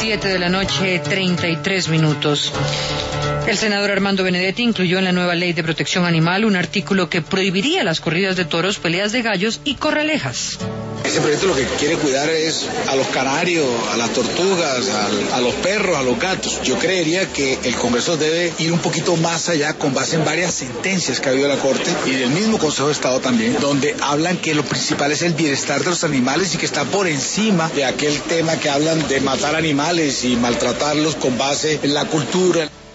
7 de la noche, 33 minutos. El senador Armando Benedetti incluyó en la nueva ley de protección animal un artículo que prohibiría las corridas de toros, peleas de gallos y corralejas. Ese proyecto lo que quiere cuidar es a los canarios, a las tortugas, a los perros, a los gatos. Yo creería que el Congreso debe ir un poquito más allá con base en varias sentencias que ha habido de la Corte y del mismo Consejo de Estado también, donde hablan que lo principal es el bienestar de los animales y que está por encima de aquel tema que hablan de matar animales y maltratarlos con base en la cultura.